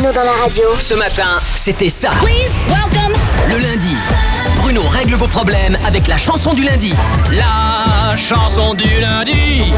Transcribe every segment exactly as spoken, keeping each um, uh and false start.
Bruno dans la radio. Ce matin, c'était ça. Please welcome. Le lundi, Bruno règle vos problèmes avec la chanson du lundi. La chanson du lundi.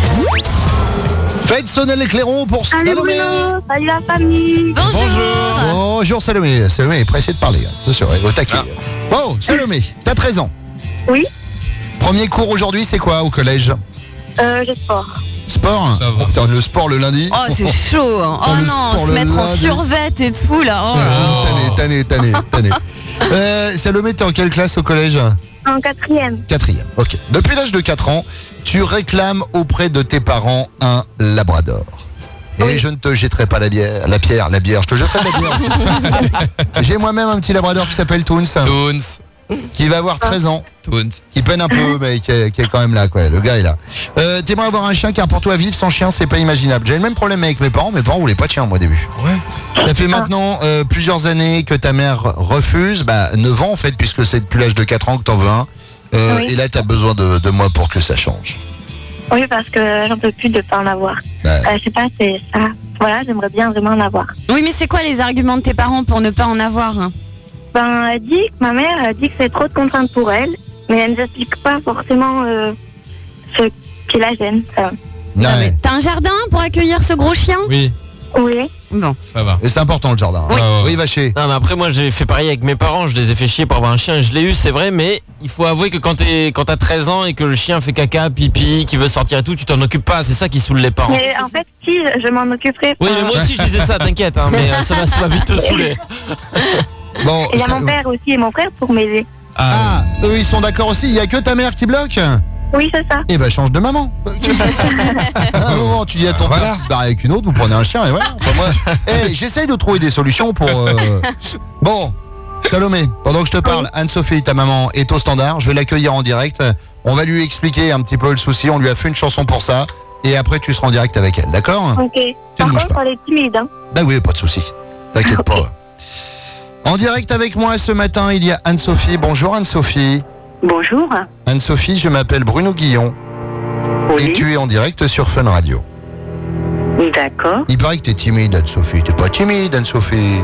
Faites sonner les clairons pour Salut Salomé. Bruno, salut la famille. Bonjour. Bonjour Salomé. Salomé est pressé de parler, hein. C'est sûr, elle est au taquet. Oh, Salomé, t'as treize ans. Oui, Premier cours aujourd'hui, c'est quoi au collège? euh, j'ai sport. Sport. Oh, putain, le sport le lundi. Oh, c'est chaud. Oh le non, sport se le mettre en lundi. survêt et tout là. Oh. Ah, Tanné, tanné, tanné, tanné. Euh, Salomé, t'es en quelle classe au collège? En quatrième. Quatrième, ok. Depuis l'âge de quatre ans, tu réclames auprès de tes parents un labrador. Et Oui. je ne te jetterai pas la bière, la pierre, la bière, je te jetterai la bière. J'ai moi-même un petit labrador qui s'appelle Toons, Toons, qui va avoir treize ans, Toons. qui peine un peu, mais qui est, qui est quand même là, quoi. Le gars est là. Euh, T'aimerais avoir un chien, car pour toi, vivre sans chien, c'est pas imaginable. J'avais le même problème avec mes parents. Mes parents voulaient pas de chien, moi, au début. Ouais. Ça fait maintenant euh, plusieurs années que ta mère refuse, bah neuf ans en fait, puisque c'est depuis l'âge de quatre ans que t'en veux un. Euh, Oui. Et là, t'as besoin de, de moi pour que ça change. Oui, parce que j'en peux plus de pas en avoir. Bah, Euh, je sais pas, c'est ça. Voilà, j'aimerais bien vraiment en avoir. Oui, mais c'est quoi les arguments de tes parents pour ne pas en avoir hein? Ben, elle dit que ma mère elle dit que c'est trop de contraintes pour elle, mais elle ne nous explique pas forcément euh, ce qui la gêne. Ça. ouais. Non, mais T'as un jardin pour accueillir ce gros chien? Oui, Oui. Bon. ça va. Et c'est important le jardin. Oui. hein. Oui, Vacher. Non mais après moi j'ai fait pareil avec mes parents, je les ai fait chier pour avoir un chien, je l'ai eu c'est vrai, mais il faut avouer que quand t'es quand t'as treize ans et que le chien fait caca, pipi, qui veut sortir et tout, tu t'en occupes pas, c'est ça qui saoule les parents. Mais en fait, si, je, je m'en occuperai. Oui mais moi aussi je disais ça, t'inquiète, hein, mais euh, ça va ça va vite te saouler. Bon. Il y a ça- mon père aussi et mon frère pour m'aider. Ah, eux ils sont d'accord aussi. Il y a que ta mère qui bloque. Oui, c'est ça. Eh ben change de maman. À un moment, tu dis à ton Voilà. père de se barrer avec une autre, vous prenez un chien et voilà. Enfin, moi, hey, j'essaye de trouver des solutions pour. euh, Bon, Salomé, pendant que je te parle, Anne-Sophie, ta maman, est au standard. Je vais l'accueillir en direct. On va lui expliquer un petit peu le souci. On lui a fait une chanson pour ça. Et après, tu seras en direct avec elle, d'accord? Ok. Tu Par ne bouges contre, pas. elle est timide. Hein. Bah oui, pas de souci. T'inquiète Ok. pas. En direct avec moi ce matin, il y a Anne-Sophie. Bonjour Anne-Sophie. Bonjour. Anne-Sophie, je m'appelle Bruno Guillon. Et tu es en direct sur Fun Radio. D'accord. Il paraît que t'es timide, Anne-Sophie. T'es pas timide, Anne-Sophie.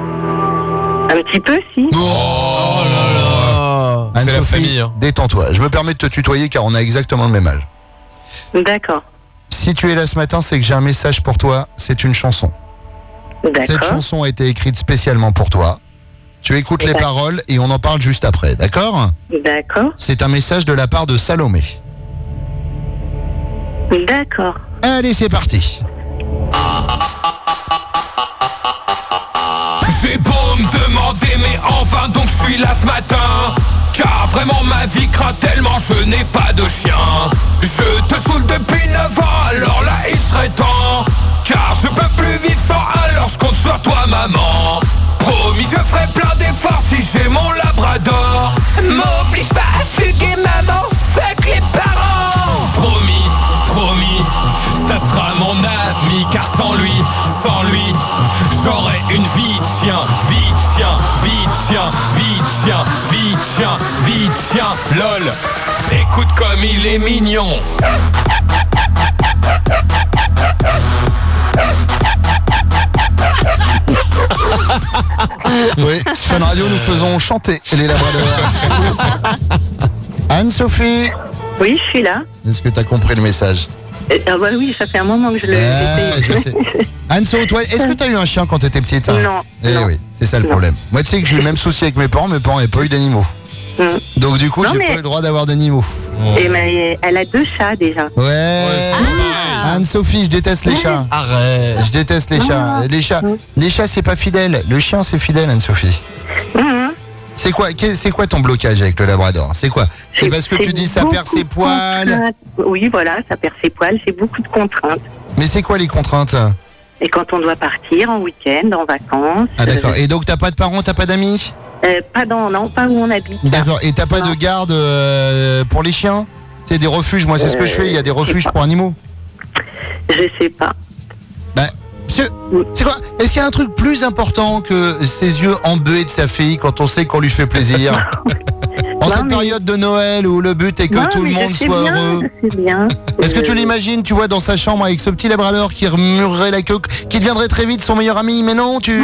Un petit peu, si. Oh là là. C'est la Anne-Sophie, famille, hein. détends-toi. Je me permets de te tutoyer car on a exactement le même âge. D'accord. Si tu es là ce matin, c'est que j'ai un message pour toi. C'est une chanson. Cette chanson a été écrite spécialement pour toi. Tu écoutes les D'accord. paroles et on en parle juste après, d'accord? D'accord. C'est un message de la part de Salomé. D'accord. Allez, c'est parti. J'ai beau me demander mais enfin donc je suis là ce matin. Car vraiment ma vie craint tellement je n'ai pas de chien. Je te saoule depuis neuf ans alors là il serait temps. Car je peux plus vivre sans alors je compte sur toi maman. Promis je ferai plein d'efforts si j'ai mon labrador. M'oblige pas à fuguer maman, fuck les parents. Promis, promis, ça sera mon ami. Car sans lui, sans lui, j'aurais une vie de chien. Vie de chien, vie de chien, vie de chien, vie de chien, vie de chien. Lol, écoute comme il est mignon. Oui, Fun Radio, nous faisons chanter les labradors. Anne-Sophie, Oui, je suis là. est-ce que tu as compris le message? Euh, ah bah oui, ça fait un moment que je le Ah, je sais. Anne-So, toi, est-ce que tu as eu un chien quand tu étais petite? hein Non, Eh non. oui, c'est ça le Non. problème. Moi, tu sais que j'ai eu le même souci avec mes parents. Mes parents n'avaient pas eu d'animaux. Mm. Donc, du coup, Non, j'ai mais- pas eu le droit d'avoir d'animaux. Et mais elle a deux chats déjà. Ouais. Ah. Anne-Sophie, je déteste les chats. Arrête. Je déteste les chats. Les chats, les chats, c'est pas fidèle. Le chien, c'est fidèle, Anne-Sophie. Mhm. C'est quoi, qu'est- c'est quoi ton blocage avec le labrador? C'est quoi? C'est parce que tu dis ça perd beaucoup ses de poils. contraintes. Oui, voilà, ça perd ses poils, c'est beaucoup de contraintes. Mais c'est quoi les contraintes? Et quand on doit partir en week-end, en vacances. Ah d'accord. euh, Et donc t'as pas de parents, t'as pas d'amis? euh, pas dans, non, pas où on habite. D'accord. Et t'as pas de Non. garde euh, pour les chiens? C'est des refuges. Moi, c'est ce que je fais. Il y a des Euh, je sais refuges pas. pour animaux. Je sais pas. Bah, monsieur, c'est quoi? Est-ce qu'il y a un truc plus important que ses yeux embués de sa fille quand on sait qu'on lui fait plaisir? En Non, cette mais- période de Noël où le but est que Non, tout le mais monde je sais soit bien, heureux. Je sais bien. Est-ce que tu Euh, l'imagines, tu vois, dans sa chambre avec ce petit labrador qui remuerait la queue, qui deviendrait très vite son meilleur ami? Mais non, tu...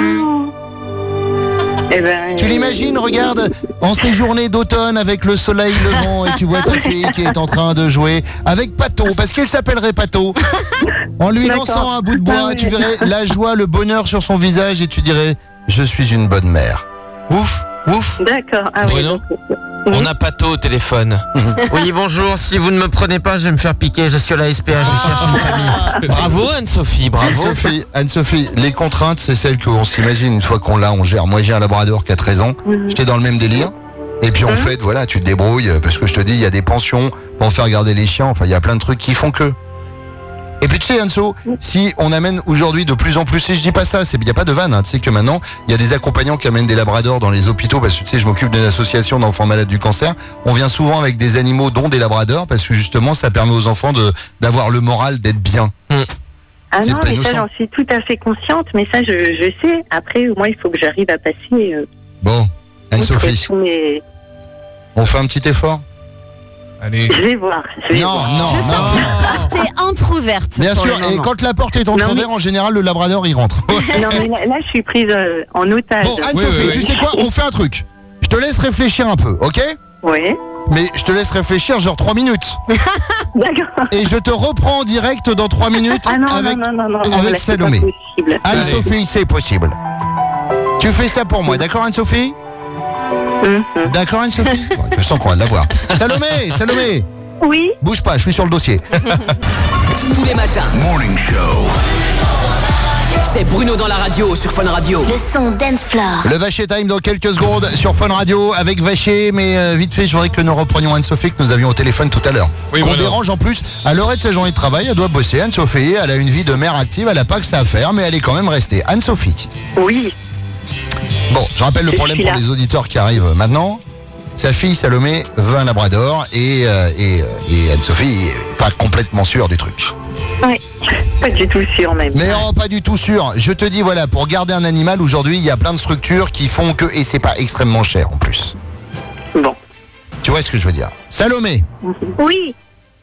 eh ben, Tu euh, l'imagines, regarde, en ces journées d'automne avec le soleil levant et tu vois ta fille qui est en train de jouer avec Pato, parce qu'il s'appellerait Pato. En lui D'accord. lançant un bout de bois, Ah ouais. tu verrais la joie, le bonheur sur son visage et tu dirais, je suis une bonne mère. Ouf, ouf. D'accord. Ah oui. Bruno donc, euh, On a Pato au téléphone. Oui, bonjour, si vous ne me prenez pas, je vais me faire piquer, je suis à la S P A, je cherche une famille. Bravo Anne-Sophie, bravo. Anne-Sophie, Anne-Sophie, les contraintes, c'est celles qu'on s'imagine une fois qu'on l'a, on gère. Moi, j'ai un labrador qui a treize ans, j'étais dans le même délire. Et puis en fait, voilà, tu te débrouilles, parce que je te dis, il y a des pensions pour faire garder les chiens, enfin, il y a plein de trucs qui font que. Et puis tu sais, Anso, si on amène aujourd'hui de plus en plus, et je dis pas ça, il n'y a pas de vanne, hein, tu sais que maintenant, il y a des accompagnants qui amènent des labradors dans les hôpitaux, parce que tu sais, je m'occupe d'une association d'enfants malades du cancer. On vient souvent avec des animaux, dont des labradors, parce que justement, ça permet aux enfants de d'avoir le moral d'être bien. Ah C'est non, pas mais ça, innocent. j'en suis tout à fait consciente, mais ça, je, je sais. Après, moi, il faut que j'arrive à passer. Euh, Bon, Anne-Sophie, tous mes- on fait un petit effort? Allez. Je vais voir. Je vais Non, voir. non, Je sens non. que la porte est entrouverte. Bien pour sûr, le et moment. quand la porte est entrouverte, mais- en général, le labrador, il rentre. Non, mais là, là, je suis prise euh, en otage. Bon, Anne-Sophie, Oui, oui, tu oui. sais quoi? On fait un truc. Je te laisse réfléchir un peu, ok? Oui. Mais je te laisse réfléchir genre trois minutes. D'accord. Et je te reprends en direct dans trois minutes Ah non, avec non, non, non, non, avec là, c'est pas Salomé. possible. Anne-Sophie, c'est possible. Tu fais ça pour moi, d'accord Anne-Sophie? Mhm. D'accord Anne-Sophie? Bon, je sens qu'on va l'avoir. Salomé, Salomé, Oui. bouge pas, je suis sur le dossier. Tous les matins, Morning Show. c'est Bruno dans la radio sur Fun Radio. Le son dance floor. Le Vacher Time dans quelques secondes sur Fun Radio avec Vacher, mais euh, vite fait, je voudrais que nous reprenions Anne-Sophie que nous avions au téléphone tout à l'heure. Oui, Qu'on voilà. dérange en plus à l'heure de sa journée de travail, elle doit bosser. Anne-Sophie, elle a une vie de mère active, elle n'a pas que ça à faire, mais elle est quand même restée. Anne-Sophie. Oui. Bon, je rappelle le Je problème suis pour là. les auditeurs qui arrivent maintenant. Sa fille Salomé veut un labrador et, euh, et, euh, et Anne-Sophie est pas complètement sûre du truc. Oui. Pas du tout sûr même. Mais oh, pas du tout sûr. Je te dis, voilà, pour garder un animal, aujourd'hui, il y a plein de structures qui font que... Et c'est pas extrêmement cher en plus. Bon. Tu vois ce que je veux dire? Salomé. Oui.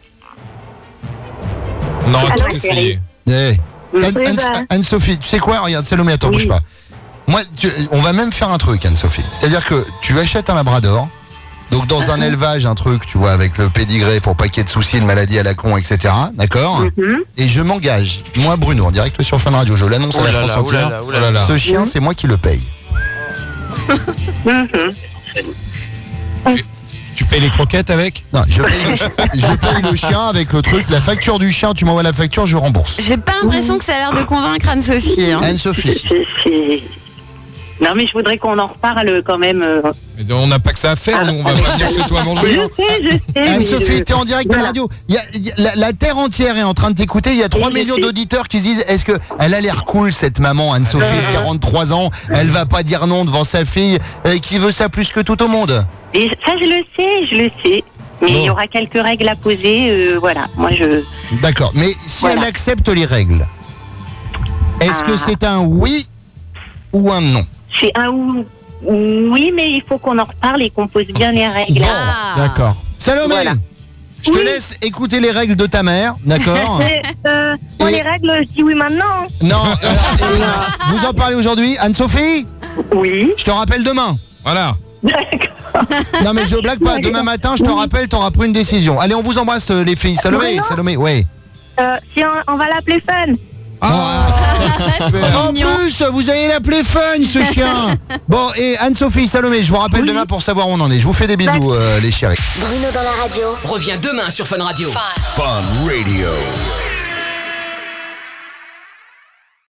On aura Alors, tout essayé. Eh. Oui, Anne- Anne- bah. Anne-Sophie, tu sais quoi? Regarde, Salomé, attends, Oui. bouge pas. Moi, tu- on va même faire un truc, Anne-Sophie. C'est-à-dire que tu achètes un labrador, donc dans un élevage, un truc, tu vois, avec le pédigré pour pas qu'il y ait de soucis, de maladies à la con, et cetera. D'accord? Mhm. Et je m'engage, moi Bruno, en direct sur Fun Radio, je l'annonce à la France entière. Oh là là. Ce chien, c'est moi qui le paye. Mhm. Tu payes les croquettes avec? Non, je paye, le, chi- je paye le chien avec le truc, la facture du chien, tu m'envoies la facture, je rembourse. J'ai pas l'impression que ça a l'air de convaincre Anne-Sophie. hein. Anne-Sophie. C'est- c'est- Non, mais je voudrais qu'on en reparle quand même. euh. Mais on n'a pas que ça à faire, nous, on va pas venir chez toi Je manger. hein. sais, je sais. mais Anne-Sophie, je- t'es en direct à la Voilà. radio. Il y a- il y a- la, la terre entière est en train de t'écouter. Il y a trois je millions sais. d'auditeurs qui se disent, est-ce que elle a l'air cool, cette maman, Anne-Sophie, de quarante-trois ans. Elle va pas dire non devant sa fille, euh, qui veut ça plus que tout au monde. Et ça, je le sais, je le sais. Mais Bon. il y aura quelques règles à poser. euh, voilà. Moi, je. D'accord. Mais si Voilà. elle accepte les règles, est-ce que Ah. c'est un oui ou un non? C'est un ou. Oui, mais il faut qu'on en reparle et qu'on pose bien les règles. Bon. Ah. D'accord. Salomé, Voilà. je te Oui. laisse écouter les règles de ta mère, d'accord? Mais, euh, pour Et- les règles, je dis oui maintenant. Non, euh, et, vous en parlez aujourd'hui, Anne-Sophie? Oui. Je te rappelle demain. Voilà. D'accord. Non mais je blague pas, demain matin je te rappelle, t'auras pris une décision. Allez, on vous embrasse euh, les filles. Salomé, Bruno Salomé, ouais. Euh, si on, on va l'appeler Fun. Ah, En Mignon. plus, vous allez l'appeler Fun, ce chien. Bon, et Anne-Sophie, Salomé, je vous rappelle demain pour savoir où on en est. Je vous fais des bisous, euh, les chéris. Bruno dans la radio. Reviens demain sur Fun Radio. Fun Radio.